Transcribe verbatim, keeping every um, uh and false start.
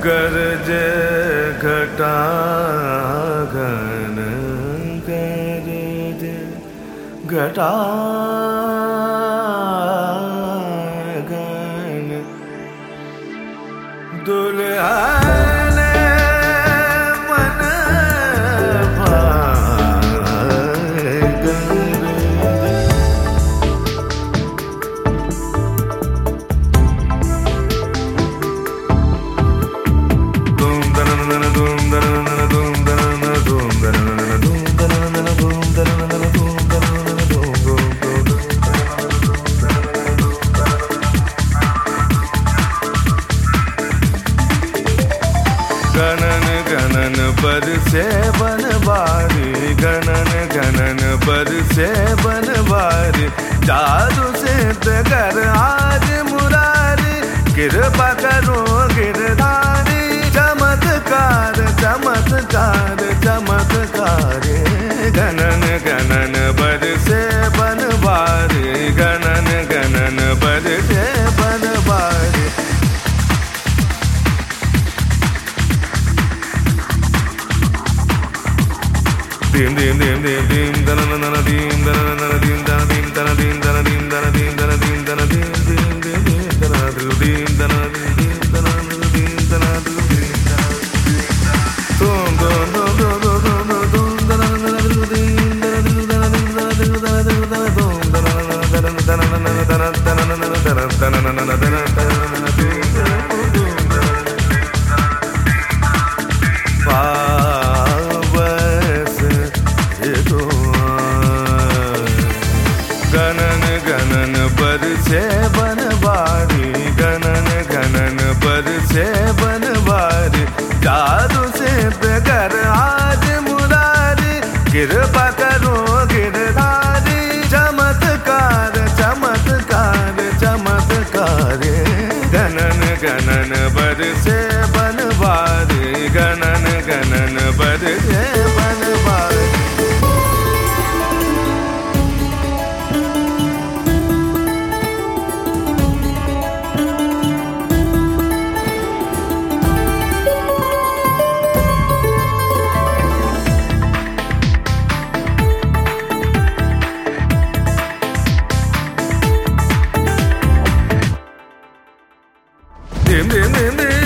गरजे घटा घन गरजे घटा घन दुल्हन मन भाए गरजे गणन गणन बरसे बनवारी गणन गणन बरसे बनवारी जादू सिद्ध कर आज मुरारी कृपा करो गिरधारी चमत्कार चमत्कार चमत्कार गणन गणन बरसे बनवारी गणन गणन बरसे Banwari dim dim dim dim dim dana dana dim dana dana dim dana dim dana dim dana dim dana dim dana dim dana dim dim dim dim dana dim dana dim dana dim dana dim dum dum dum dum dum dum dum dana dana dim dana dim dana dim dana dim dana dim dana dum dana dana dana dana dana dana dana dana dana गणन गणन बरसे बनवारी गणन गणन बरसे बनवारी जादू सिद्ध कर आज मुरारी कृपा करो गिरधारी चमत्कार चमत्कार चमत्कार गणन गणन बरसे बनवारी गणन गणन बरसे Banwari dim dim dim dim